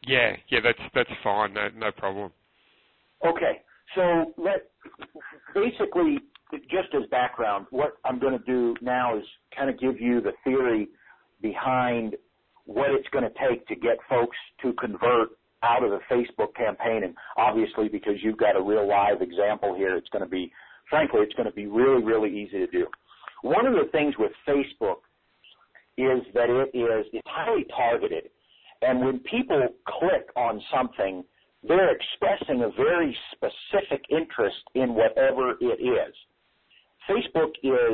Yeah, that's fine. No problem. Okay, so basically, just as background, what I'm going to do now is kind of give you the theory behind what it's going to take to get folks to convert out of the Facebook campaign. And obviously, because you've got a real live example here, it's going to be really, really easy to do. One of the things with Facebook is that it's highly targeted. And when people click on something, they're expressing a very specific interest in whatever it is. Facebook is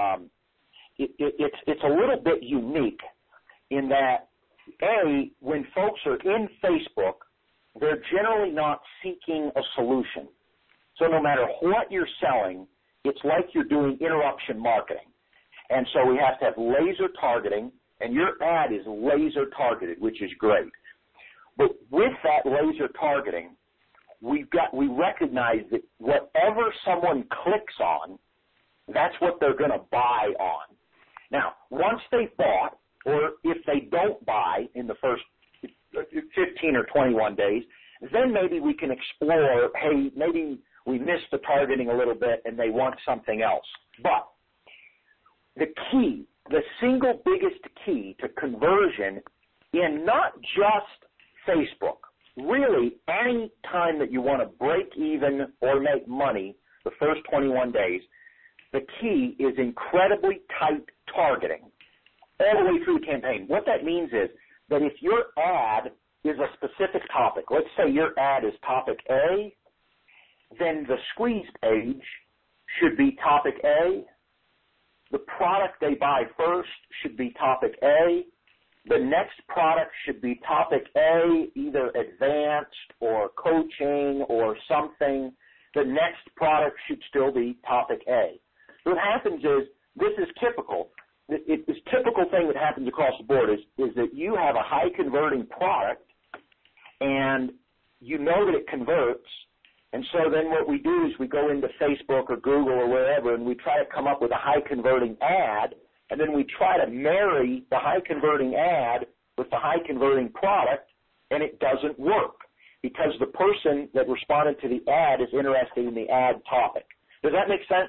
it's a little bit unique in that, A, when folks are in Facebook, they're generally not seeking a solution. So no matter what you're selling, it's like you're doing interruption marketing. And so we have to have laser targeting, and your ad is laser targeted, which is great. But with that laser targeting, we recognize that whatever someone clicks on, that's what they're going to buy on. Now, once they've bought, or if they don't buy in the first 15 or 21 days, then maybe we can explore, hey, maybe we missed the targeting a little bit and they want something else. But the key, the single biggest key to conversion in not just Facebook, really any time that you want to break even or make money the first 21 days, the key is incredibly tight targeting all the way through the campaign. What that means is that if your ad is a specific topic, let's say your ad is topic A, then the squeeze page should be topic A. The product they buy first should be topic A. The next product should be topic A, either advanced or coaching or something. The next product should still be topic A. So what happens is, this is typical. This typical thing that happens across the board is that you have a high converting product and you know that it converts. And so then what we do is we go into Facebook or Google or wherever and we try to come up with a high converting ad, and then we try to marry the high converting ad with the high converting product, and it doesn't work because the person that responded to the ad is interested in the ad topic. Does that make sense?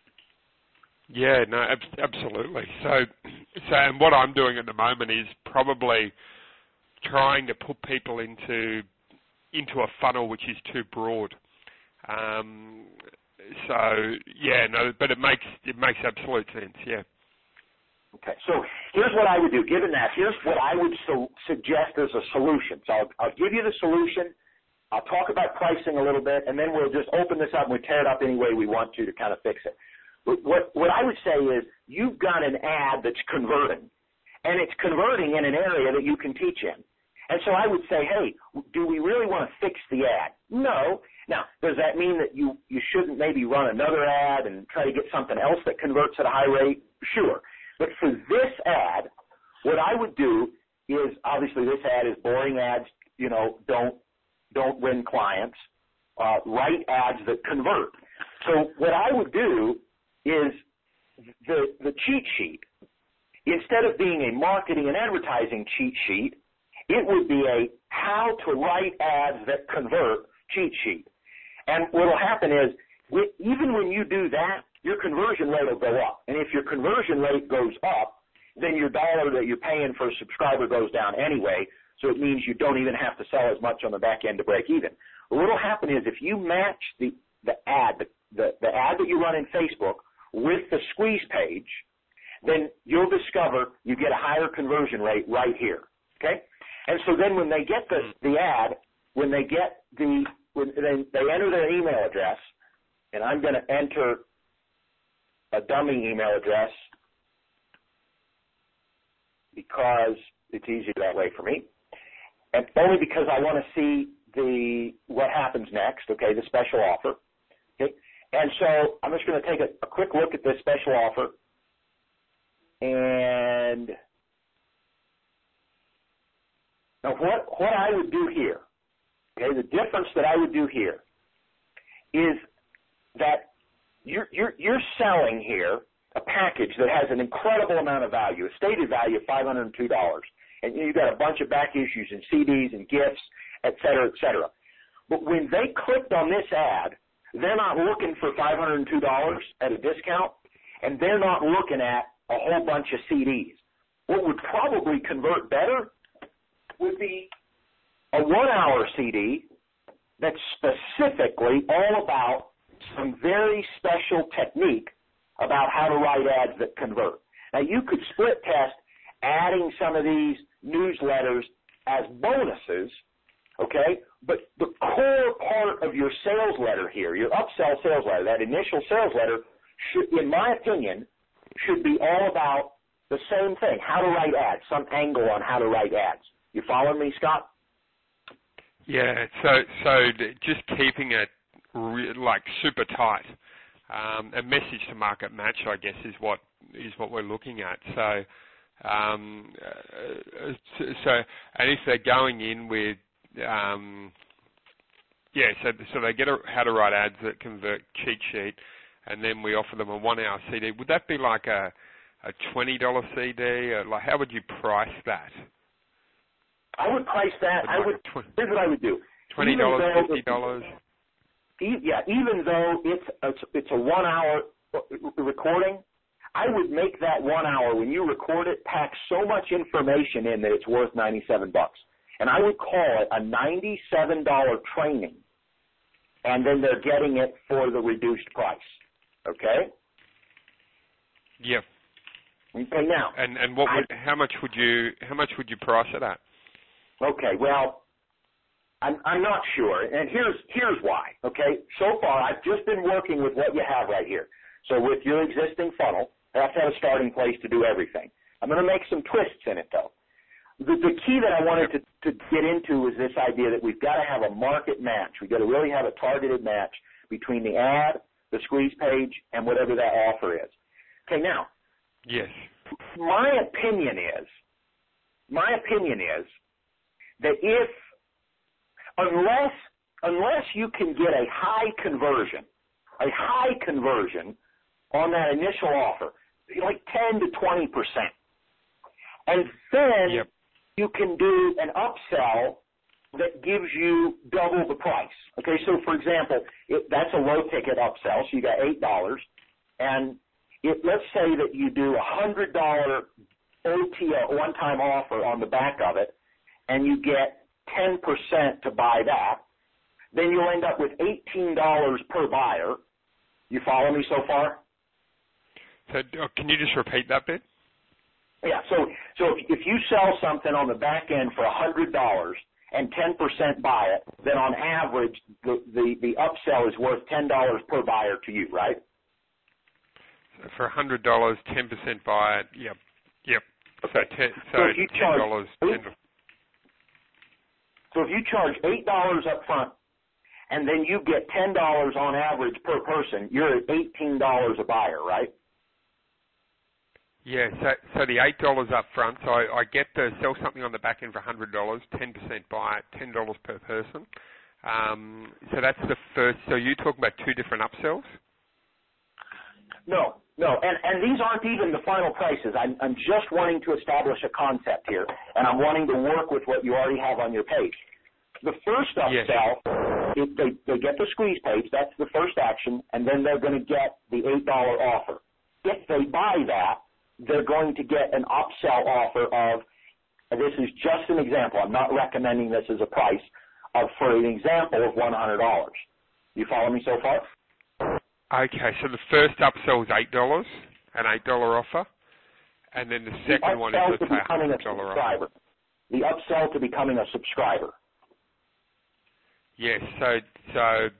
Yeah, no, absolutely. So and what I'm doing at the moment is probably trying to put people into a funnel which is too broad. But it makes absolute sense. Yeah. Okay, so here's what I would do. Given that, here's what I would suggest as a solution. So I'll give you the solution. I'll talk about pricing a little bit, and then we'll just open this up and we tear it up any way we want to kind of fix it. What I would say is you've got an ad that's converting, and it's converting in an area that you can teach in. And so I would say, hey, do we really want to fix the ad? No. Now, does that mean that you shouldn't maybe run another ad and try to get something else that converts at a high rate? Sure. But for this ad, what I would do is, obviously this ad is boring ads, don't win clients, write ads that convert. So what I would do is the cheat sheet, instead of being a marketing and advertising cheat sheet, it would be a how to write ads that convert cheat sheet. And what will happen is, even when you do that, your conversion rate will go up. And if your conversion rate goes up, then your dollar that you're paying for a subscriber goes down anyway, so it means you don't even have to sell as much on the back end to break even. What will happen is if you match the ad that you run in Facebook with the squeeze page, then you'll discover you get a higher conversion rate right here, okay? And so then when they get the ad, when they enter their email address, and I'm going to enter a dummy email address because it's easier that way for me, and only because I want to see what happens next, okay, the special offer, okay? And so I'm just going to take a quick look at this special offer, and now what I would do here, okay, the difference that I would do here is that you're selling here a package that has an incredible amount of value, a stated value of $502. and you've got a bunch of back issues and CDs and gifts, et cetera, et cetera. But when they clicked on this ad, they're not looking for $502 at a discount, and they're not looking at a whole bunch of CDs. What would probably convert better would be a 1-hour CD that's specifically all about some very special technique about how to write ads that convert. Now, you could split test adding some of these newsletters as bonuses, okay? But the core part of your sales letter here, your upsell sales letter, that initial sales letter, should, in my opinion, should be all about the same thing, how to write ads, some angle on how to write ads. You following me, Scott? Yeah, so just keeping it like super tight. A message to market match, I guess, is what we're looking at. So and if they're going in with so they get a how to write ads that convert cheat sheet, and then we offer them a 1-hour CD. Would that be like a $20 CD? Or like, how would you price that? I would price that. Here's what I would do. $20, $50. Yeah, even though it's a 1-hour recording, I would make that 1 hour, when you record it, pack so much information in that it's worth $97. And I would call it a $97 training, and then they're getting it for the reduced price. Okay? Yep. Okay, now. And how much would you price it at? Okay, well, I'm not sure, and here's why. Okay, so far I've just been working with what you have right here. So with your existing funnel, I have to have a starting place to do everything. I'm going to make some twists in it, though. The key that I wanted to get into is this idea that we've got to have a market match. We've got to really have a targeted match between the ad, the squeeze page, and whatever that offer is. Okay, now. Yes. My opinion is that unless you can get a high conversion on that initial offer, like 10 to 20%, and then you can do an upsell that gives you double the price. Okay, so for example, that's a low ticket upsell, so you got $8, and let's say that you do a $100 OTA, one-time offer on the back of it, and you get 10% to buy that, then you'll end up with $18 per buyer. You follow me so far? So can you just repeat that bit? Yeah, so if you sell something on the back end for $100 and 10% buy it, then on average the upsell is worth $10 per buyer to you, right? So for $100, 10% buy it, yep. Okay. So if you $10, So if you charge $8 up front, and then you get $10 on average per person, you're at $18 a buyer, right? Yeah, so the $8 up front, so I get to sell something on the back end for $100, 10% buy it, $10 per person. So that's the first, so you talk about two different upsells? No, and these aren't even the final prices. I'm just wanting to establish a concept here, and I'm wanting to work with what you already have on your page. The first upsell, they get the squeeze page, that's the first action, and then they're going to get the $8 offer. If they buy that, they're going to get an upsell offer of, and this is just an example, I'm not recommending this as a price, for an example of $100. You follow me so far? Okay, so the first upsell is $8, an $8 offer, and then the second one is, let's say, $100 offer. The upsell to becoming a subscriber. Yes, so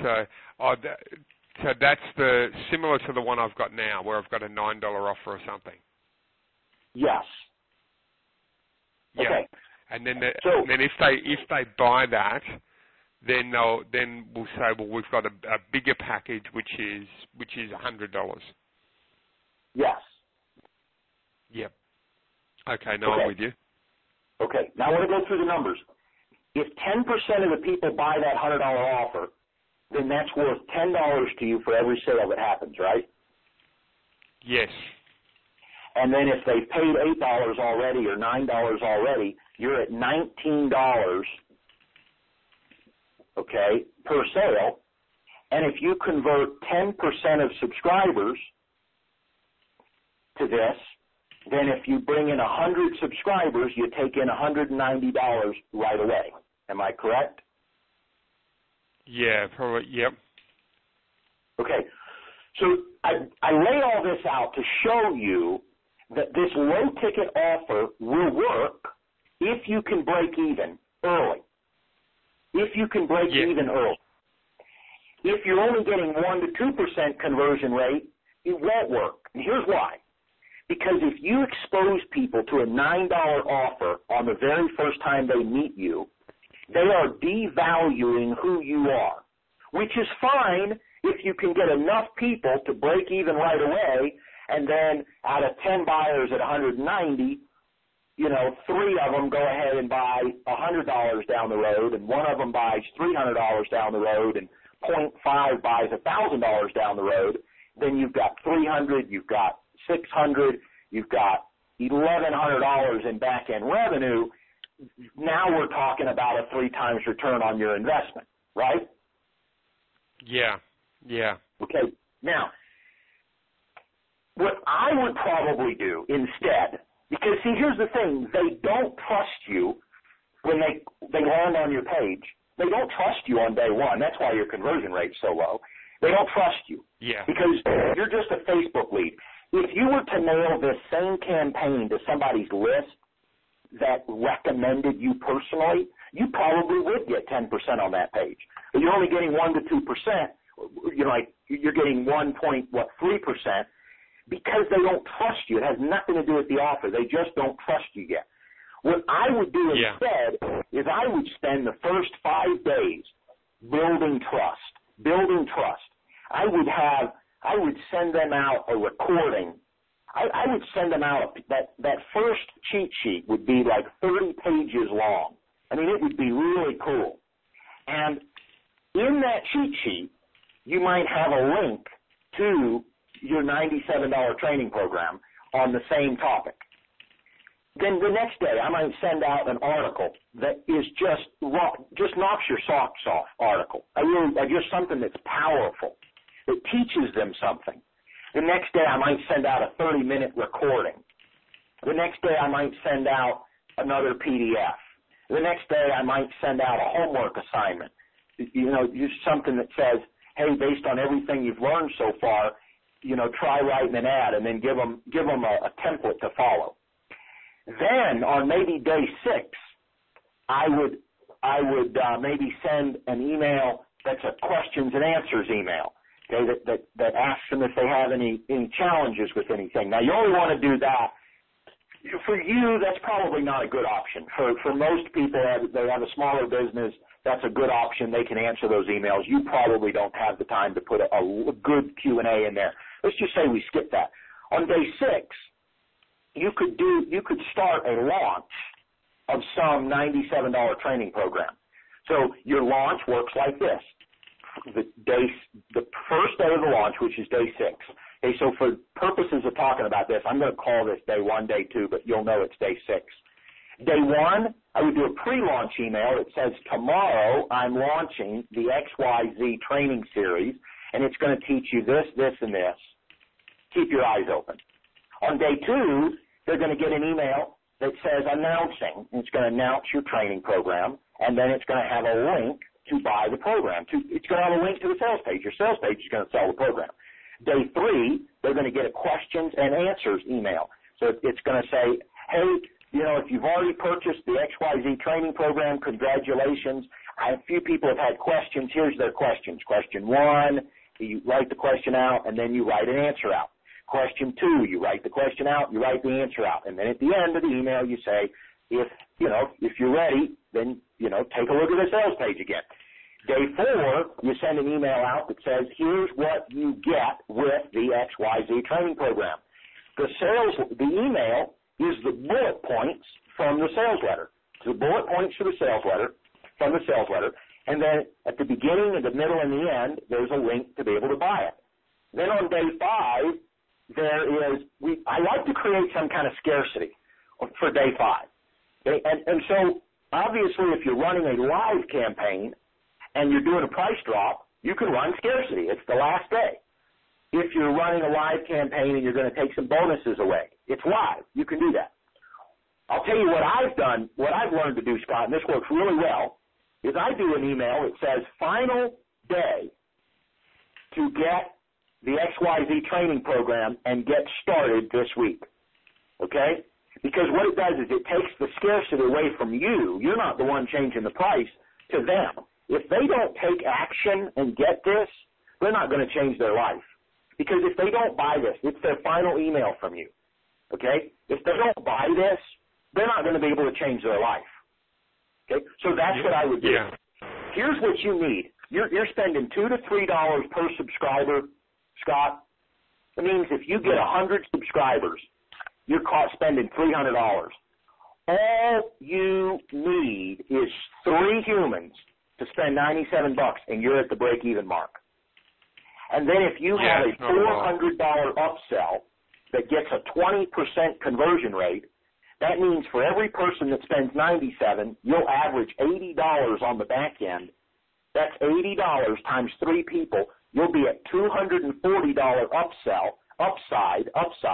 that's similar to the one I've got now, where I've got a $9 offer or something. Yes. Yeah. Okay. And then if they buy that, then we'll say, well, we've got a bigger package, which is $100. Yes. Yep. Okay, now I'm with you. Okay, now I want to go through the numbers. If 10% of the people buy that $100 offer, then that's worth $10 to you for every sale that happens, right? Yes. And then if they've paid $8 already or $9 already, you're at $19, okay, per sale. And if you convert 10% of subscribers to this, then if you bring in 100 subscribers, you take in $190 right away. Am I correct? Yeah, probably, yep. Okay. So I lay all this out to show you that this low-ticket offer will work if you can break even early. If you can break even early. If you're only getting 1 to 2% conversion rate, it won't work. And here's why. Because if you expose people to a $9 offer on the very first time they meet you, they are devaluing who you are, which is fine if you can get enough people to break even right away, and then out of 10 buyers at 190, 3 of them go ahead and buy $100 down the road, and 1 of them buys $300 down the road, and 0.5 buys $1,000 down the road. Then you've got 300, you've got 600, you've got $1,100 in back-end revenue. Now we're talking about a 3 times return on your investment, right? Yeah. Okay. Now, what I would probably do instead, because see, here's the thing, they don't trust you when they land on your page. They don't trust you on day one. That's why your conversion rate's so low. They don't trust you. Yeah. Because you're just a Facebook lead. If you were to mail this same campaign to somebody's list that recommended you personally, you probably would get 10% on that page. But you're only getting 1 to 2%. You're getting 1.3% because they don't trust you. It has nothing to do with the offer. They just don't trust you yet. What I would do instead is I would spend the first 5 days building trust. I would send them out a recording. I would send them out that first cheat sheet would be like 30 pages long. I mean, it would be really cool. And in that cheat sheet, you might have a link to your $97 training program on the same topic. Then the next day, I might send out an article that is just knocks your socks off article. Just something that's powerful, that teaches them something. The next day, I might send out a 30-minute recording. The next day, I might send out another PDF. The next day, I might send out a homework assignment. Just something that says, hey, based on everything you've learned so far, try writing an ad, and then give them a template to follow. Then on maybe day 6, I would maybe send an email that's a questions and answers email. Okay, that asks them if they have any challenges with anything. Now you only want to do that. For you, that's probably not a good option. For most people, they have a smaller business. That's a good option. They can answer those emails. You probably don't have the time to put a good Q&A in there. Let's just say we skip that. On day 6, you could start a launch of some $97 training program. So your launch works like this. The first day of the launch, which is day 6. Okay, so for purposes of talking about this, I'm going to call this day 1, day 2, but you'll know it's day 6. Day 1, I would do a pre-launch email that says, tomorrow I'm launching the XYZ training series, and it's going to teach you this, this, and this. Keep your eyes open. On day 2, they're going to get an email that says announcing. It's going to announce your training program, and then it's going to have a link to buy the program. It's going to have a link to the sales page. Your sales page is going to sell the program. Day 3, they're going to get a questions and answers email. So it's going to say, hey, if you've already purchased the XYZ training program, congratulations. A few people have had questions. Here's their questions. Question 1, you write the question out, and then you write an answer out. Question 2, you write the question out, you write the answer out. And then at the end of the email, you say, if you're ready, then, take a look at the sales page again. Day 4, you send an email out that says, here's what you get with the XYZ training program. The email is the bullet points from the sales letter. So the bullet points from the sales letter, and then at the beginning, in the middle, and the end, there's a link to be able to buy it. Then on day 5, I like to create some kind of scarcity for day 5. Okay? And so obviously if you're running a live campaign and you're doing a price drop, you can run scarcity. It's the last day. If you're running a live campaign and you're going to take some bonuses away, it's live. You can do that. I'll tell you what I've done, what I've learned to do, Scott, and this works really well, is I do an email that says final day to get the XYZ training program and get started this week. Okay? Because what it does is it takes the scarcity away from you. You're not the one changing the price to them. If they don't take action and get this, they're not going to change their life. Because if they don't buy this, it's their final email from you. Okay? If they don't buy this, they're not going to be able to change their life. Okay? So that's what I would do. Yeah. Here's what you need. You're spending $2 to $3 per subscriber, Scott. It means if you get 100 subscribers, you're spending $300. All you need is 3 humans to spend $97, and you're at the break-even mark. And then if you have a $400 upsell that gets a 20% conversion rate, that means for every person that spends $97, you'll average $80 on the back end. That's $80 times 3 people. You'll be at $240 upside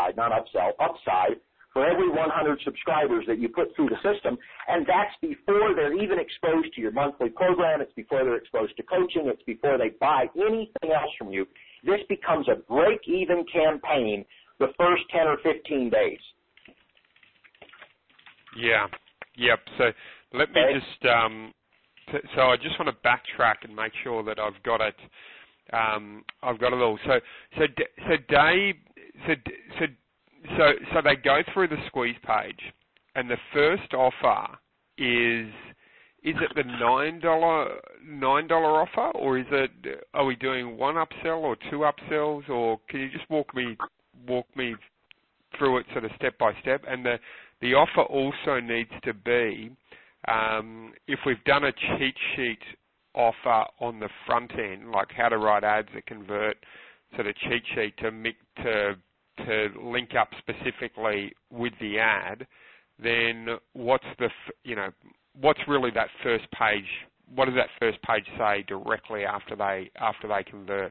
for every 100 subscribers that you put through the system, and that's before they're even exposed to your monthly program. It's before they're exposed to coaching. It's before they buy anything else from you. This becomes a break-even campaign the first 10 or 15 days. Yeah. Yep. So let me just. So I just want to backtrack and make sure that I've got it. I've got it all. So Dave. So they go through the squeeze page, and the first offer is it the $9 offer, or are we doing 1 upsell or 2 upsells, or can you just walk me through it sort of step by step? And the offer also needs to be, if we've done a cheat sheet offer on the front end, like how to write ads that convert, sort of cheat sheet to link up specifically with the ad, then what's really that first page? What does that first page say directly after they convert?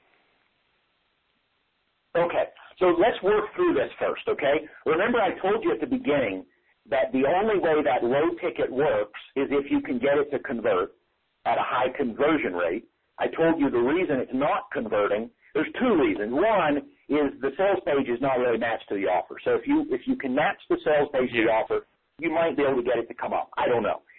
Okay, so let's work through this first, okay? Remember I told you at the beginning that the only way that low ticket works is if you can get it to convert at a high conversion rate. I told you the reason it's not converting, there's 2 reasons. One is the sales page is not really matched to the offer. So if you can match the sales page to the offer, you might be able to get it to come up. I don't know.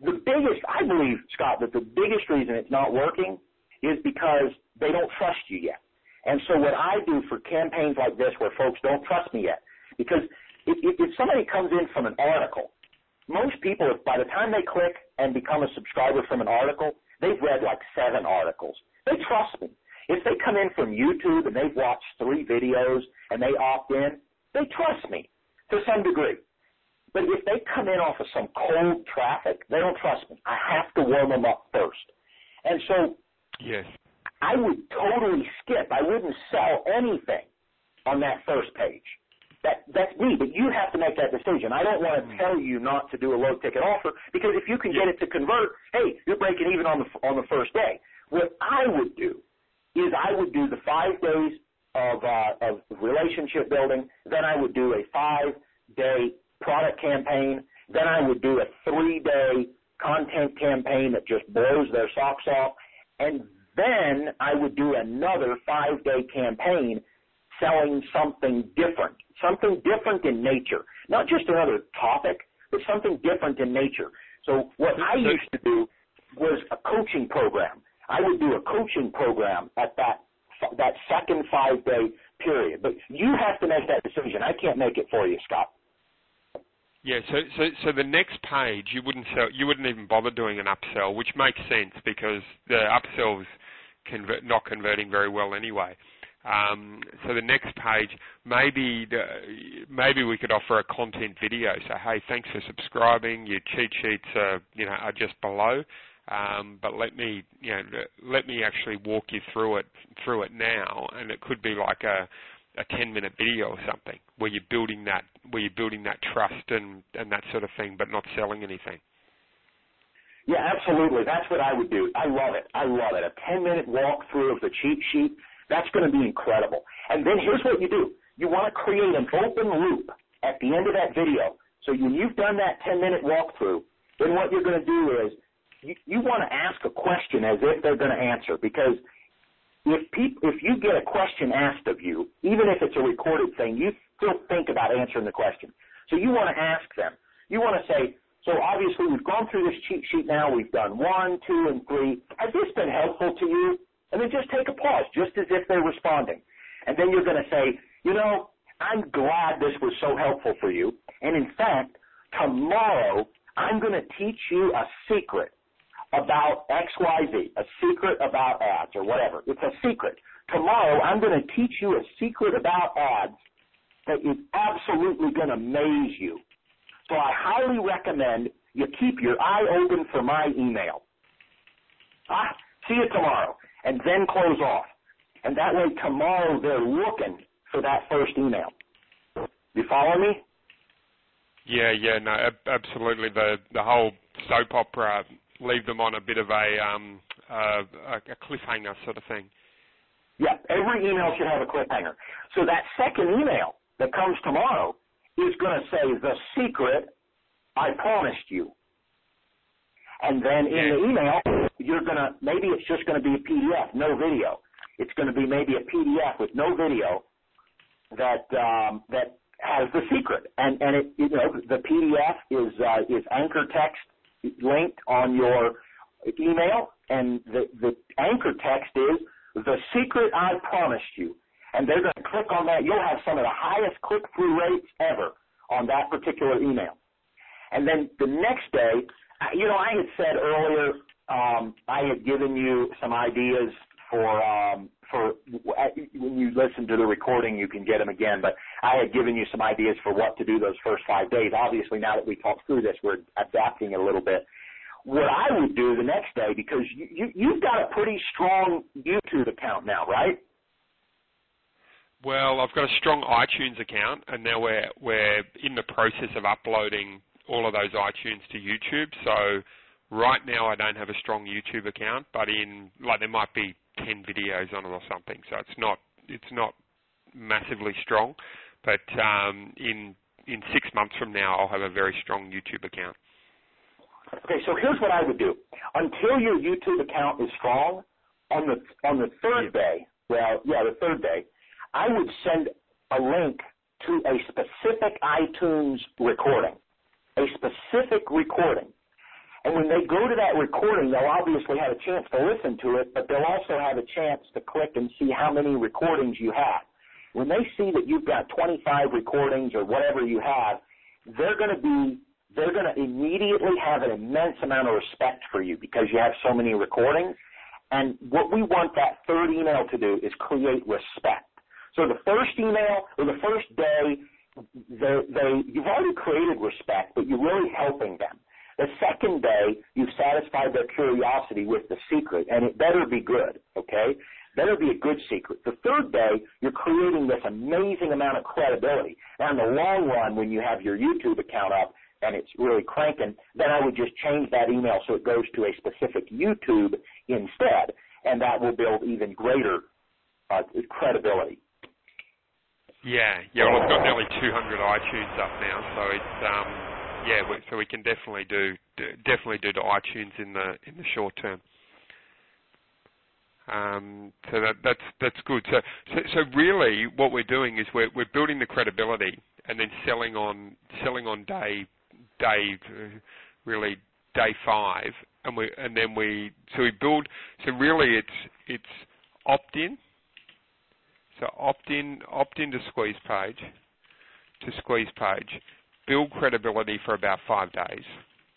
I believe, Scott, that the biggest reason it's not working is because they don't trust you yet. And so what I do for campaigns like this where folks don't trust me yet, because if somebody comes in from an article, most people, by the time they click and become a subscriber from an article, they've read like 7 articles. They trust me. If they come in from YouTube and they've watched 3 videos and they opt in, they trust me to some degree. But if they come in off of some cold traffic, they don't trust me. I have to warm them up first. And so yes, I would totally skip. I wouldn't sell anything on that first page. That's me, but you have to make that decision. I don't want to tell you not to do a low-ticket offer, because if you can get it to convert, hey, you're breaking even on the first day. What I would do is I would do the 5 days of relationship building, then I would do a 5-day product campaign, then I would do a 3-day content campaign that just blows their socks off, and then I would do another 5-day campaign selling something different in nature, not just another topic, but something different in nature. So what I used to do was a coaching program. I would do a coaching program at that second 5-day period. But you have to make that decision. I can't make it for you, Scott. Yeah, so the next page you wouldn't even bother doing an upsell, which makes sense because the upsell's not converting very well anyway. So the next page, maybe we could offer a content video. So hey, thanks for subscribing. Your cheat sheets are just below, but let me actually walk you through it now. And it could be like a 10-minute video or something where you're building that trust and that sort of thing, but not selling anything. Yeah, absolutely. That's what I would do. I love it. A 10-minute walkthrough of the cheat sheet, that's going to be incredible. And then here's what you do. You want to create an open loop at the end of that video. So when you've done that 10-minute walkthrough, then what you're going to do is you want to ask a question as if they're going to answer, because if you get a question asked of you, even if it's a recorded thing, you still think about answering the question. So you want to ask them. You want to say, so obviously we've gone through this cheat sheet now. We've done 1, 2, and 3. Has this been helpful to you? And then just take a pause, just as if they're responding. And then you're going to say, I'm glad this was so helpful for you. And in fact, tomorrow I'm going to teach you a secret about XYZ, a secret about ads or whatever. It's a secret. Tomorrow I'm going to teach you a secret about ads that is absolutely going to amaze you. So I highly recommend you keep your eye open for my email. See you tomorrow. And then close off. And that way tomorrow they're looking for that first email. You follow me? Yeah, no, absolutely. The whole soap opera, leave them on a bit of a cliffhanger sort of thing. Yeah, every email should have a cliffhanger. So that second email that comes tomorrow is going to say, the secret I promised you. And then in the email, maybe it's just going to be a PDF, no video. It's going to be maybe a PDF with no video that has the secret. And it, the PDF is anchor text linked on your email, and the anchor text is, the secret I promised you. And they're going to click on that. You'll have some of the highest click-through rates ever on that particular email. And then the next day, I had said earlier, I had given you some ideas for when you listen to the recording, you can get them again. But I had given you some ideas for what to do those first 5 days. Obviously, now that we talked through this, we're adapting it a little bit. What I would do the next day, because you've got a pretty strong YouTube account now, right? Well, I've got a strong iTunes account, and now we're in the process of uploading all of those iTunes to YouTube. So right now I don't have a strong YouTube account, but there might be 10 videos on it or something. So it's not massively strong, but in 6 months from now I'll have a very strong YouTube account. Okay, so here's what I would do. Until your YouTube account is strong, on the third day, the third day, I would send a link to a specific iTunes recording, a specific recording. And when they go to that recording, they'll obviously have a chance to listen to it, but they'll also have a chance to click and see how many recordings you have. When they see that you've got 25 recordings or whatever you have, they're going to immediately have an immense amount of respect for you because you have so many recordings. And what we want that third email to do is create respect. So the first email or the first day, you've already created respect, but you're really helping them. The second day, you've satisfied their curiosity with the secret, and it better be good, okay? Better be a good secret. The third day, you're creating this amazing amount of credibility. Now, in the long run, when you have your YouTube account up and it's really cranking, then I would just change that email so it goes to a specific YouTube instead, and that will build even greater credibility. Yeah. Well, I've got nearly 200 iTunes up now, so it's so we can definitely do the iTunes in the short term. So that's good. So really, what we're doing is we're building the credibility and then selling on day 5, and we build. So really, it's opt-in. So opt-in to squeeze page, build credibility for about 5 days.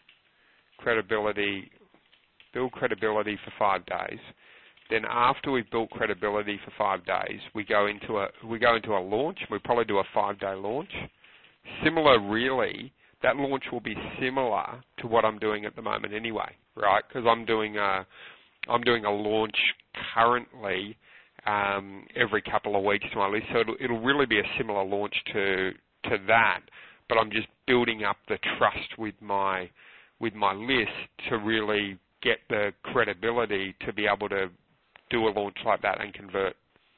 Build credibility for 5 days. Then after we've built credibility for 5 days, we go into a launch. We probably do a 5-day launch. Similar, really, that launch will be similar to what I'm doing at the moment anyway, right? Because I'm doing a launch currently every couple of weeks to my list. So it'll really be a similar launch to that, but I'm just building up the trust with my list to really get the credibility to be able to do a launch like that and convert.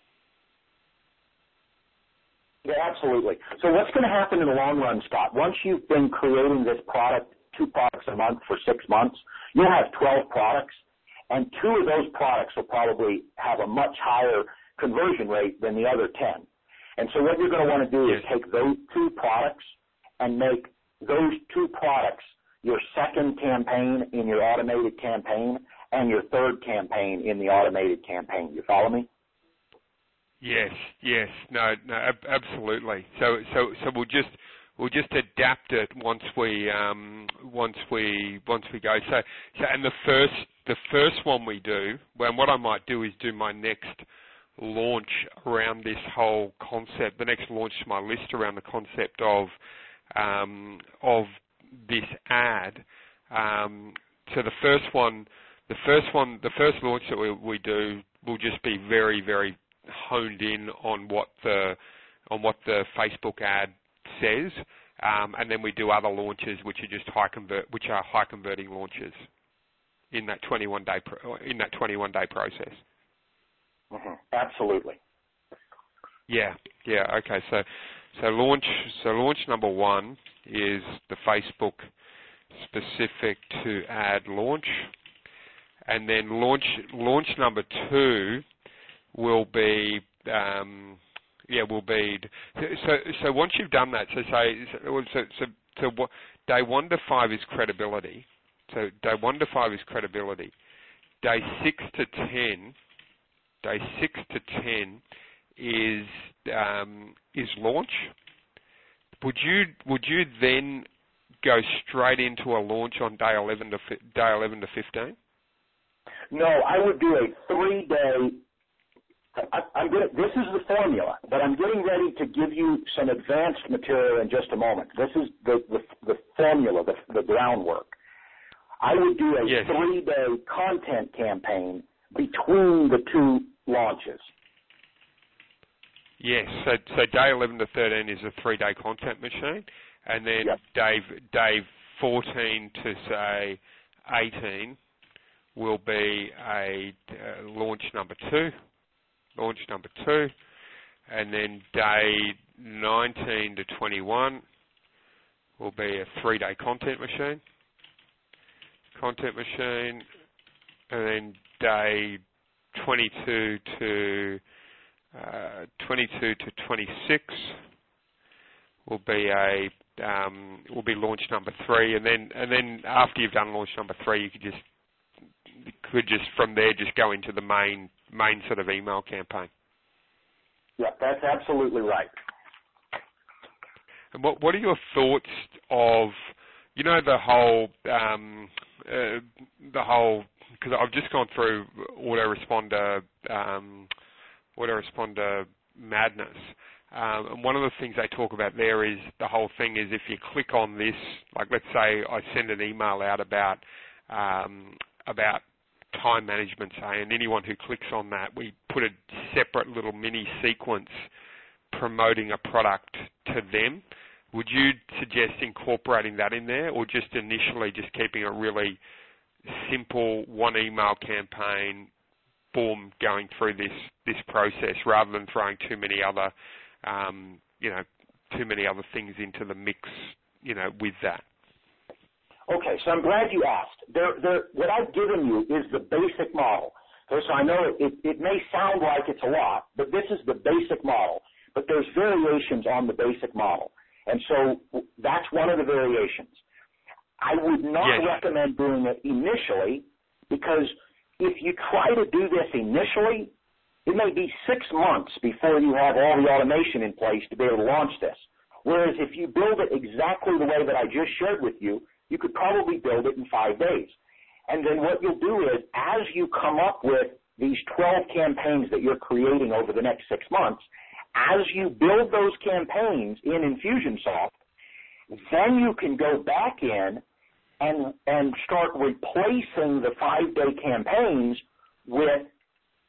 Yeah, absolutely. So what's going to happen in the long run, Scott? Once you've been creating this product, 2 products a month for 6 months, you'll have 12 products, and 2 of those products will probably have a much higher conversion rate than the other 10. And so what you're going to want to do is take those 2 products and make those 2 products your second campaign in your automated campaign and your third campaign in the automated campaign. You follow me? Yes. No, absolutely. So we'll just adapt it once we go. So and the first one we do, and what I might do is do my next launch around this whole concept, the next launch to my list around the concept of this ad. So the first launch that we do will just be very, very honed in on what the Facebook ad says, and then we do other launches which are high converting launches in that 21 day process. Mm-hmm. Absolutely. Yeah. Okay. So launch number 1 is the Facebook specific to ad launch, and then launch number 2 will be so once you've done that, so what day 1 to 5 is credibility. So day 1 to 5 is credibility. Day 6 to 10 is launch. Would you then go straight into a launch on day 11 to 15? No, I would do a 3-day. This is the formula, but I'm getting ready to give you some advanced material in just a moment. This is the formula, the groundwork. I would do a 3-day content campaign between the 2 launches. Yes, so day 11 to 13 is a 3-day content machine, and then day 14 to say 18 will be a launch number 2, and then day 19 to 21 will be a 3-day content machine, and then day 22 to 26 will be launch number 3, and then after you've done launch number 3, you could just from there just go into the main sort of email campaign. Yeah, that's absolutely right. And what are your thoughts of the whole because I've just gone through autoresponder madness. And one of the things they talk about there is the whole thing is if you click on this, like let's say I send an email out about time management, say, and anyone who clicks on that, we put a separate little mini sequence promoting a product to them. Would you suggest incorporating that in there, or just initially just keeping a really simple 1 email campaign, boom, going through this process, rather than throwing too many other things into the mix, with that? Okay, so I'm glad you asked. What I've given you is the basic model. Okay, so I know it may sound like it's a lot, but this is the basic model. But there's variations on the basic model. And so that's one of the variations. I would not recommend doing it initially, because if you try to do this initially, it may be 6 months before you have all the automation in place to be able to launch this. Whereas if you build it exactly the way that I just shared with you, you could probably build it in 5 days. And then what you'll do is, as you come up with these 12 campaigns that you're creating over the next 6 months, as you build those campaigns in Infusionsoft, then you can go back in and start replacing the 5-day campaigns with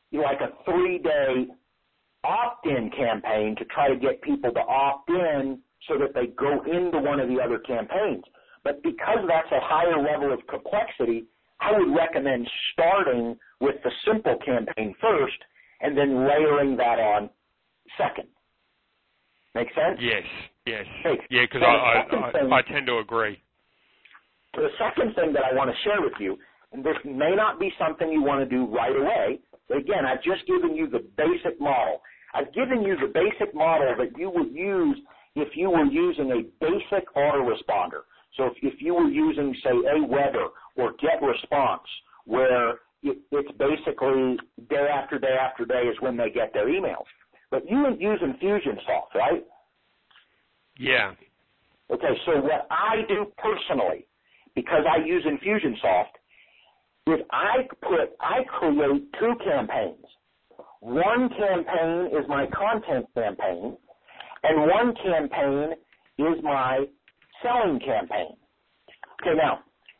like a 3-day opt-in campaign to try to get people to opt in so that they go into one of the other campaigns. But because that's a higher level of complexity, I would recommend starting with the simple campaign first and then layering that on second. Make sense? Yes. Okay. Yeah, because I tend to agree. So the second thing that I want to share with you, and this may not be something you want to do right away, but again, I've just given you the basic model. I've given you the basic model that you would use if you were using a basic autoresponder. So if you were using, say, AWeber or GetResponse, where it's basically day after day after day is when they get their emails. But you use Infusionsoft, right? Yeah. Okay, so what I do personally, because I use Infusionsoft, is I create 2 campaigns. One campaign is my content campaign, and one campaign is my selling campaign. Okay, now,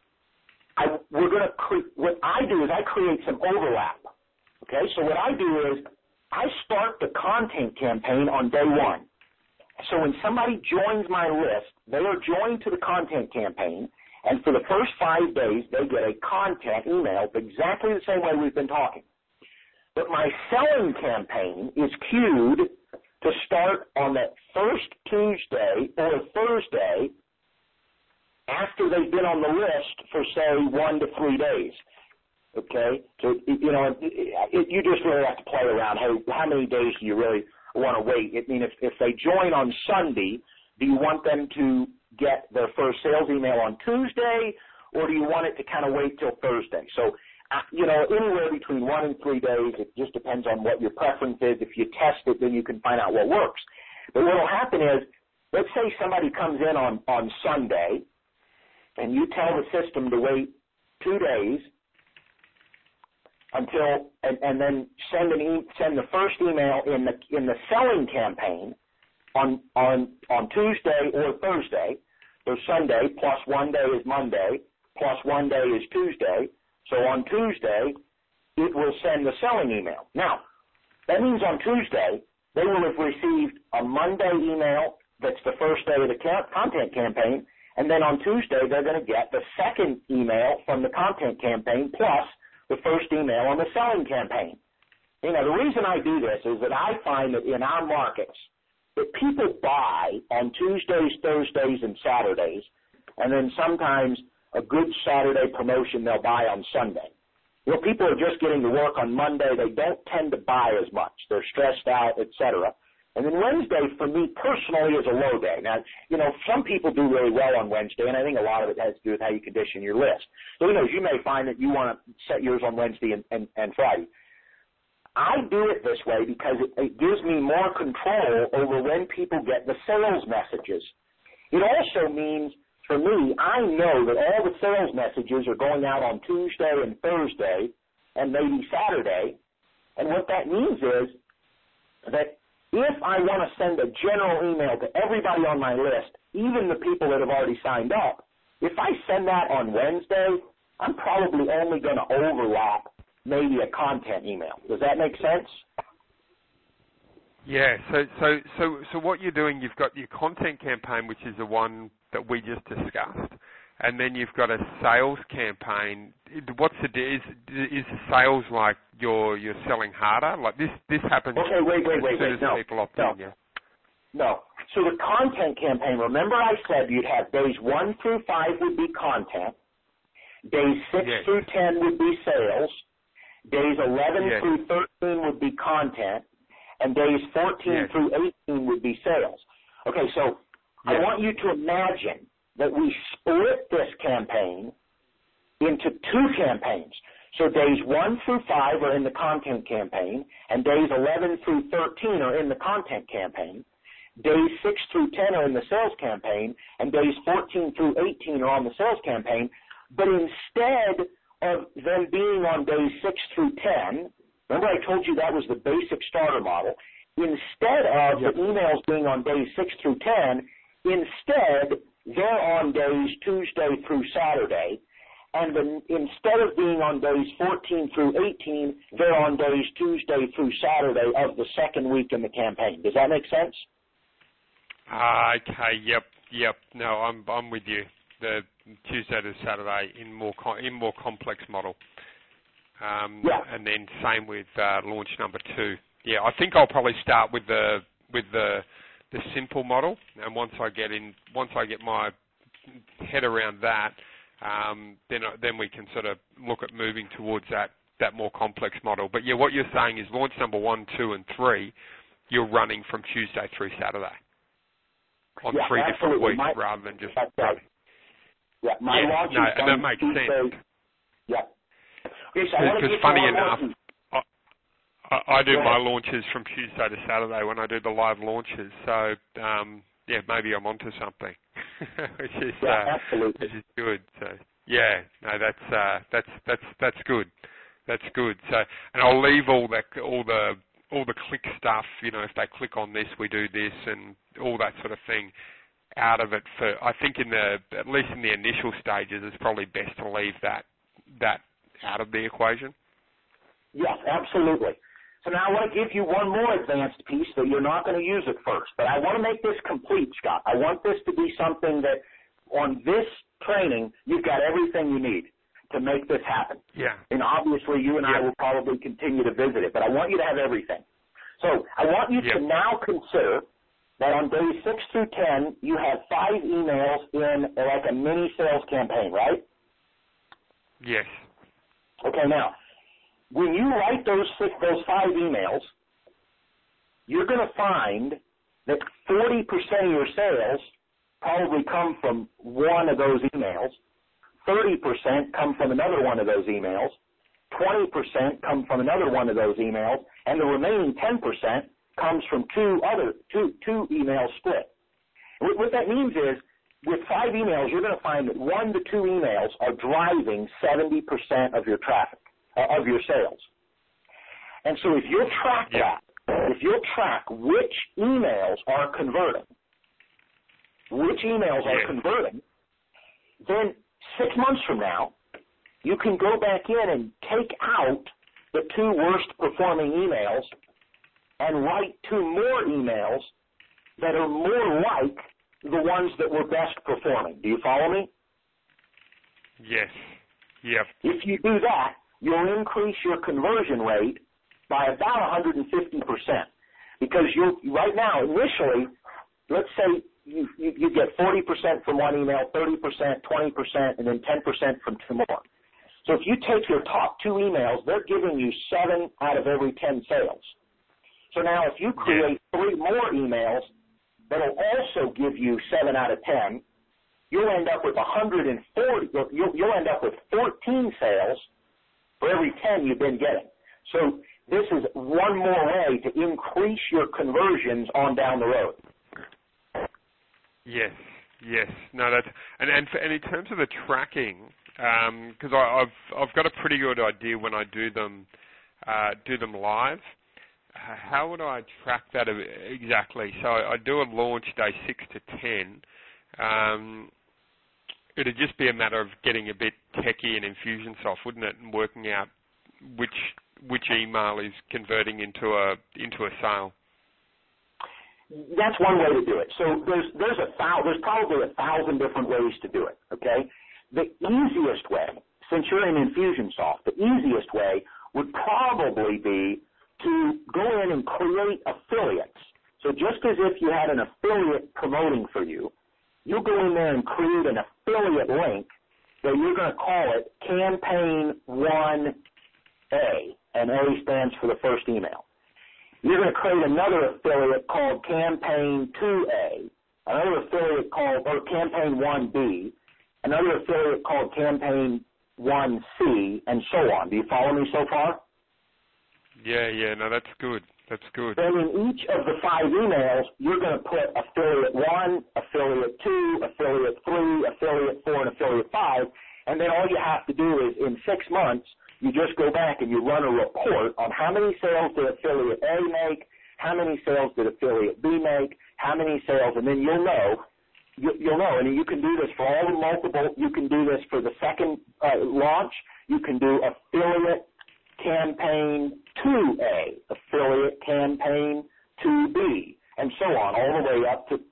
what I do is I create some overlap. Okay, so what I do is I start the content campaign on day 1. So when somebody joins my list, they are joined to the content campaign, and for the first 5 days, they get a content email exactly the same way we've been talking. But my selling campaign is queued to start on that first Tuesday or Thursday after they've been on the list for, say, 1 to 3 days. Okay? So, you just really have to play around. Hey, how many days do you really want to wait? I mean, if they join on Sunday, do you want them to get their first sales email on Tuesday, or do you want it to kind of wait till Thursday? So, anywhere between 1 and 3 days, it just depends on what your preference is. If you test it, then you can find out what works. But what will happen is, let's say somebody comes in on Sunday, and you tell the system to wait 2 days until, and then send the first email in the selling campaign on Tuesday or Thursday. So Sunday plus 1 day is Monday, plus 1 day is Tuesday. So on Tuesday, it will send the selling email. Now, that means on Tuesday, they will have received a Monday email that's the first day of the content campaign, and then on Tuesday, they're going to get the second email from the content campaign plus the first email on the selling campaign. The reason I do this is that I find that in our markets, that people buy on Tuesdays, Thursdays, and Saturdays, and then sometimes a good Saturday promotion they'll buy on Sunday. People are just getting to work on Monday. They don't tend to buy as much. They're stressed out, etc. And then Wednesday, for me personally, is a low day. Now, some people do really well on Wednesday, and I think a lot of it has to do with how you condition your list. So, you may find that you want to set yours on Wednesday and Friday. I do it this way because it gives me more control over when people get the sales messages. It also means, for me, I know that all the sales messages are going out on Tuesday and Thursday and maybe Saturday. And what that means is that if I want to send a general email to everybody on my list, even the people that have already signed up, if I send that on Wednesday, I'm probably only going to overlap maybe a content email. Does that make sense? Yeah. So what you're doing, you've got your content campaign, which is the one that we just discussed, and then you've got a sales campaign. What's is the sales like you're selling harder? Like this happens. Okay, wait. No. People opt in, yeah. No. So the content campaign, remember I said you'd have days 1 through 5 would be content, days 6 through 10 would be sales, days 11 through 13 would be content, and days 14 through 18 would be sales. Okay, so I want you to imagine that we split this campaign into 2 campaigns. So days 1 through 5 are in the content campaign, and days 11 through 13 are in the content campaign. Days 6 through 10 are in the sales campaign, and days 14 through 18 are on the sales campaign. But instead of them being on days 6 through 10, remember I told you that was the basic starter model, instead of the emails being on days 6 through 10, instead they're on days Tuesday through Saturday, and instead of being on days 14 through 18, they're on days Tuesday through Saturday of the second week in the campaign. Does that make sense? Okay. Yep. No, I'm with you. The Tuesday to Saturday in more complex model. And then same with launch number 2. Yeah, I think I'll probably start with the simple model, and once I get my head around that, then we can sort of look at moving towards that more complex model. But yeah, what you're saying is launch number 1, 2, and 3, you're running from Tuesday through Saturday on 3 different weeks rather than just. That's right. Yeah, my launch is that makes Tuesday. sense. Yeah. Because funny enough, I do my launches from Tuesday to Saturday when I do the live launches. So maybe I'm onto something, which is good. So that's good. That's good. So, and I'll leave all the click stuff. You know, if they click on this, we do this, and all that sort of thing out of it. I think at least in the initial stages, it's probably best to leave that out of the equation. Yes, absolutely. So now I want to give you one more advanced piece that you're not going to use at first, but I want to make this complete, Scott. I want this to be something that on this training, you've got everything you need to make this happen. Yeah. And obviously you and I will probably continue to visit it, but I want you to have everything. So I want you to now consider that on days 6 through 10, you have 5 emails in like a mini sales campaign, right? Yes. Okay, now, when you write those 5 emails, you're going to find that 40% of your sales probably come from one of those emails, 30% come from another one of those emails, 20% come from another one of those emails, and the remaining 10% comes from two emails split. What that means is, with 5 emails, you're going to find that 1 to 2 emails are driving 70% of your traffic, of your sales. And so if you'll track that, if you'll track which emails are converting, then 6 months from now, you can go back in and take out the 2 worst performing emails and write 2 more emails that are more like the ones that were best performing. Do you follow me? Yes. Yep. If you do that, you'll increase your conversion rate by about 150%. Because right now, initially, let's say you get 40% from one email, 30%, 20%, and then 10% from 2 more. So if you take your top 2 emails, they're giving you 7 out of every 10 sales. So now if you create 3 more emails that'll also give you 7 out of 10, you'll end up with 140. You'll end up with 14 sales for every 10 you've been getting. So this is one more way to increase your conversions on down the road. Yes. No, that's and in terms of the tracking, because I've got a pretty good idea when I do them live. How would I track that exactly? So I do a launch day 6 to 10. It'd just be a matter of getting a bit techie in Infusionsoft, wouldn't it, and working out which email is converting into a sale. That's one way to do it. So there's probably 1,000 different ways to do it. Okay, the easiest way, since you're in Infusionsoft, the easiest way would probably be to go in and create affiliates. So just as if you had an affiliate promoting for you, you'll go in there and create an affiliate link that you're going to call it Campaign 1A, and A stands for the first email. You're going to create another affiliate called Campaign 2A, another affiliate called, or Campaign 1B, another affiliate called Campaign 1C, and so on. Do you follow me so far? Yeah, no, that's good. Then in each of the 5 emails, you're going to put affiliate 1, affiliate 2, affiliate 3, affiliate 4, and affiliate 5, and then all you have to do is in 6 months, you just go back and you run a report on how many sales did affiliate A make, how many sales did affiliate B make, how many sales, and then you'll know you'll know. And you can do this for all the multiple. You can do this for the second launch. You can do affiliate campaign 2A, affiliate campaign 2B, and so on, all the way up to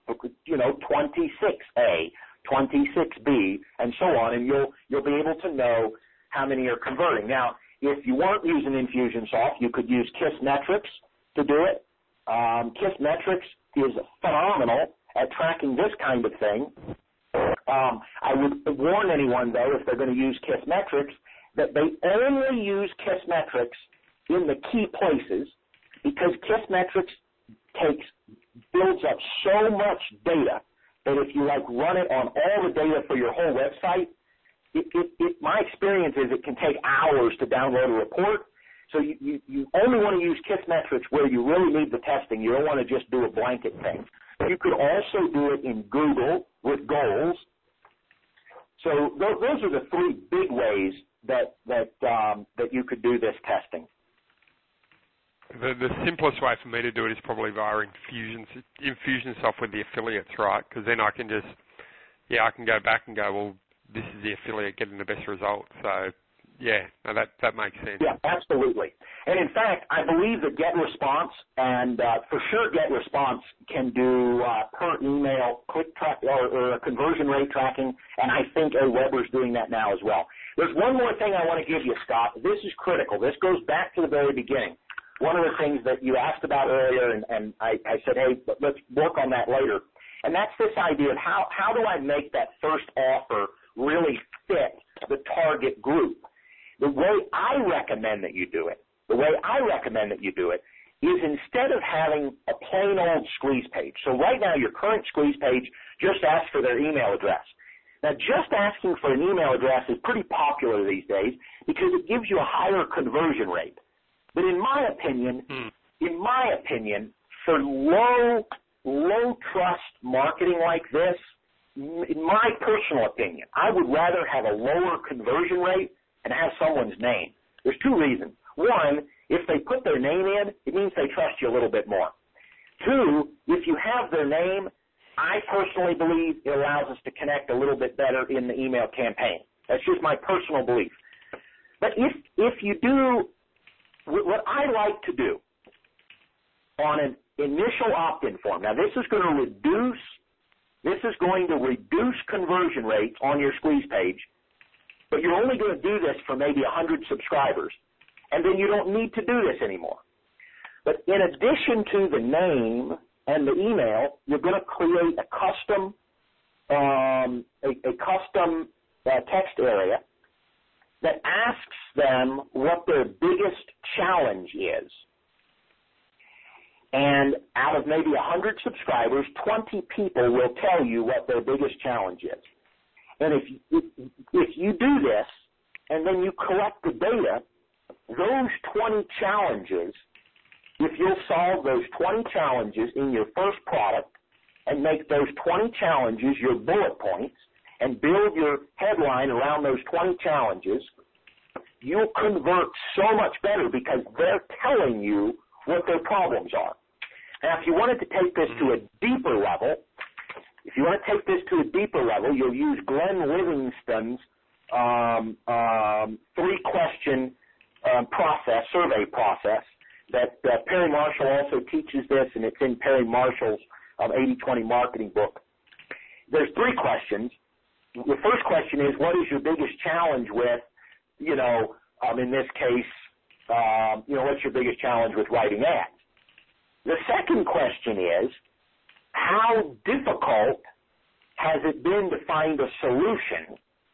26A, 26B, and so on. And you'll be able to know how many are converting. Now, if you weren't using Infusionsoft, you could use Kissmetrics to do it. Kissmetrics is phenomenal at tracking this kind of thing. I would warn anyone, though, if they're going to use Kissmetrics, that they only use Kissmetrics in the key places, because Kissmetrics builds up so much data that if you run it on all the data for your whole website, my experience is it can take hours to download a report. So you only want to use Kissmetrics where you really need the testing. You don't want to just do a blanket thing. You could also do it in Google with goals. So those are the three big ways that you could do this testing. The simplest way for me to do it is probably via Infusionsoft with the affiliates, right? Because then I can I can go back and go, well, this is the affiliate getting the best results. So, that makes sense. Yeah, absolutely. And in fact, I believe that GetResponse and for sure GetResponse can do per email click track or conversion rate tracking, and I think Aweber's doing that now as well. There's one more thing I want to give you, Scott. This is critical. This goes back to the very beginning. One of the things that you asked about earlier, and I said, hey, let's work on that later, and that's this idea of how do I make that first offer really fit the target group. The way I recommend that you do it is instead of having a plain old squeeze page. So right now your current squeeze page just asks for their email address. Now just asking for an email address is pretty popular these days because it gives you a higher conversion rate. But in my opinion, for low trust marketing like this, in my personal opinion, I would rather have a lower conversion rate and have someone's name. There's two reasons. One, if they put their name in, it means they trust you a little bit more. Two, if you have their name, I personally believe it allows us to connect a little bit better in the email campaign. That's just my personal belief. But if you do what I like to do on an initial opt-in form, now this is going to reduce conversion rates on your squeeze page, but you're only going to do this for maybe 100 subscribers, and then you don't need to do this anymore. But in addition to the name and the email, you're going to create a custom text area that asks them what their biggest challenge is. And out of maybe 100 subscribers, 20 people will tell you what their biggest challenge is. And if you do this, and then you collect the data, those 20 challenges, if you'll solve those 20 challenges in your first product and make those 20 challenges your bullet points and build your headline around those 20 challenges, you'll convert so much better because they're telling you what their problems are. Now, if you wanted to take this to a deeper level, you'll use Glenn Livingston's 3-question survey process that Perry Marshall also teaches this, and it's in Perry Marshall's 80/20 marketing book. There's 3 questions. The first question is, what is your biggest challenge with, in this case, what's your biggest challenge with writing ads? The second question is, how difficult has it been to find a solution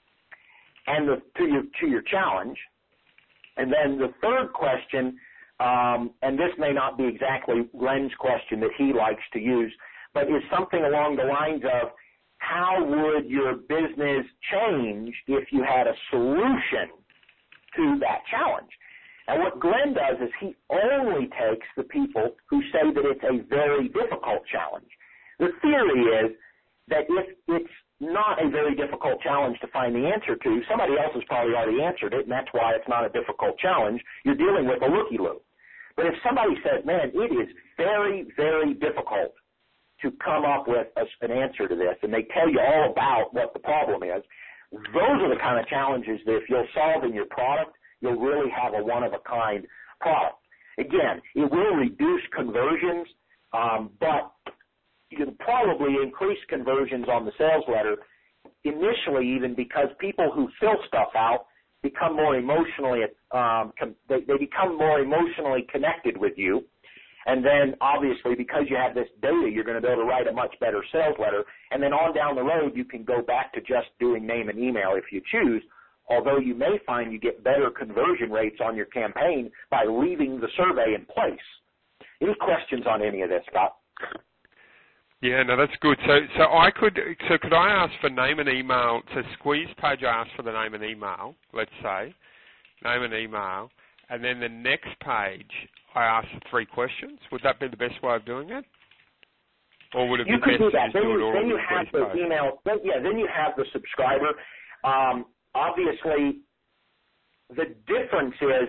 to your challenge? And then the third question, and this may not be exactly Glenn's question that he likes to use, but is something along the lines of, how would your business change if you had a solution to that challenge? And what Glenn does is he only takes the people who say that it's a very difficult challenge. The theory is that if it's not a very difficult challenge to find the answer to, somebody else has probably already answered it, and that's why it's not a difficult challenge. You're dealing with a looky-loo. But if somebody says, man, it is very, very difficult to come up with an answer to this, and they tell you all about what the problem is. Those are the kind of challenges that if you'll solve in your product, you'll really have a one-of-a-kind product. Again, it will reduce conversions, but you can probably increase conversions on the sales letter initially, even because people who fill stuff out become more emotionally, they become more emotionally connected with you. And then, obviously, because you have this data, you're going to be able to write a much better sales letter. And then on down the road, you can go back to just doing name and email if you choose, although you may find you get better conversion rates on your campaign by leaving the survey in place. Any questions on any of this, Scott? Yeah, no, that's good. So could I ask for name and email? So squeeze page, I ask for the name and email, let's say, name and email, and then the next page, I ask for 3 questions. Would that be the best way of doing it? Or would it be best to just do it all then on you the have squeeze the page? email. Then you have the subscriber. Obviously, the difference is,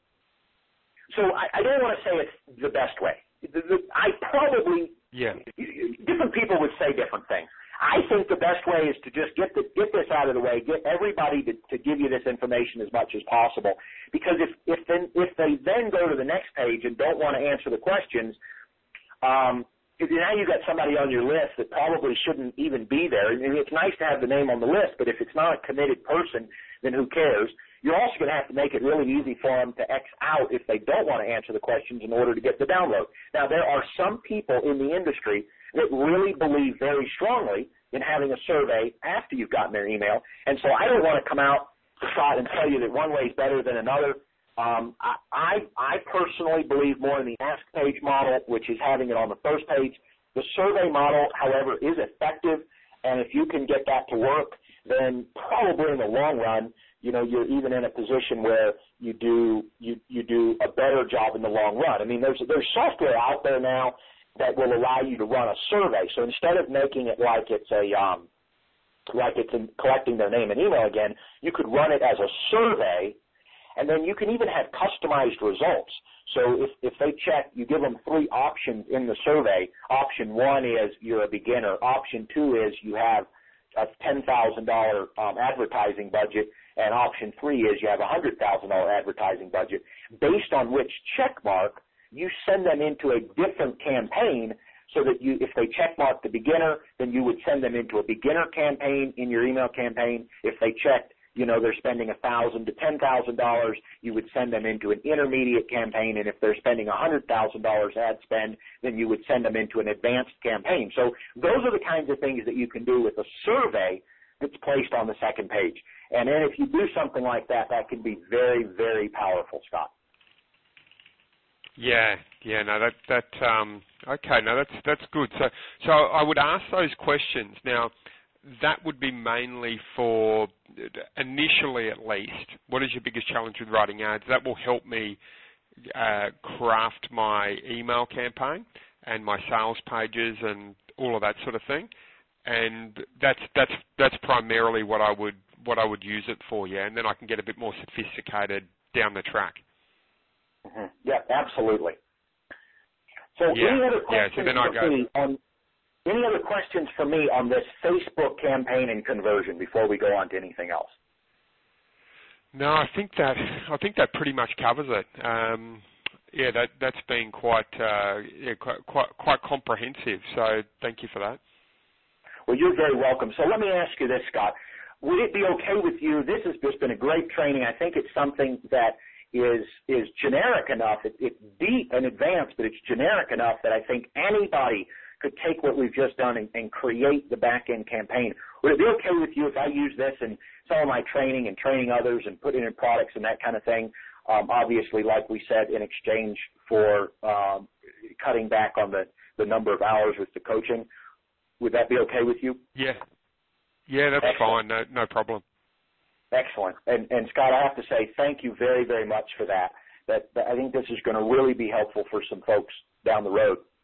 so I don't want to say it's the best way. I probably, different people would say different things. I think the best way is to just get this out of the way, get everybody to give you this information as much as possible. Because if they then go to the next page and don't want to answer the questions, now you've got somebody on your list that probably shouldn't even be there. I mean, it's nice to have the name on the list, but if it's not a committed person, then who cares? You're also going to have to make it really easy for them to X out if they don't want to answer the questions in order to get the download. Now, there are some people in the industry that really believe very strongly in having a survey after you've gotten their email. And so I don't want to come out, Scott, and tell you that one way is better than another. I personally believe more in the ask page model, which is having it on the first page. The survey model, however, is effective, and if you can get that to work, then probably in the long run, you're even in a position where you do a better job in the long run. I mean, there's software out there now that will allow you to run a survey. So instead of making it like it's collecting their name and email again, you could run it as a survey, and then you can even have customized results. So if they check, you give them 3 options in the survey. Option 1 is you're a beginner. Option 2 is you have a $10,000 advertising budget, and option 3 is you have a $100,000 advertising budget. Based on which check mark, you send them into a different campaign so that if they check mark the beginner, then you would send them into a beginner campaign in your email campaign. If they checked, they're spending $1,000 to $10,000, you would send them into an intermediate campaign. And if they're spending $100,000 ad spend, then you would send them into an advanced campaign. So those are the kinds of things that you can do with a survey that's placed on the second page. And then if you do something like that, that can be very, very powerful, Scott. That's good. So I would ask those questions. Now, that would be mainly for, initially at least, what is your biggest challenge with writing ads? That will help me craft my email campaign and my sales pages and all of that sort of thing. And that's primarily what I would use it for, and then I can get a bit more sophisticated down the track. Mm-hmm. Yeah, absolutely. So any other questions any other questions for me on this Facebook campaign and conversion before we go on to anything else? No, I think that pretty much covers it. That's been quite comprehensive. So thank you for that. Well, you're very welcome. So let me ask you this, Scott. Would it be okay with you? This has just been a great training. I think it's something that is generic enough. It's deep and advanced, but it's generic enough that I think anybody could take what we've just done and create the back-end campaign. Would it be okay with you if I use this in some of my training and training others and put it in products and that kind of thing? Obviously, like we said, in exchange for cutting back on the number of hours with the coaching. Would that be okay with you? Yeah, that's Excellent. Fine. No problem. Excellent. And Scott, I have to say thank you very, very much for that. That I think this is going to really be helpful for some folks down the road.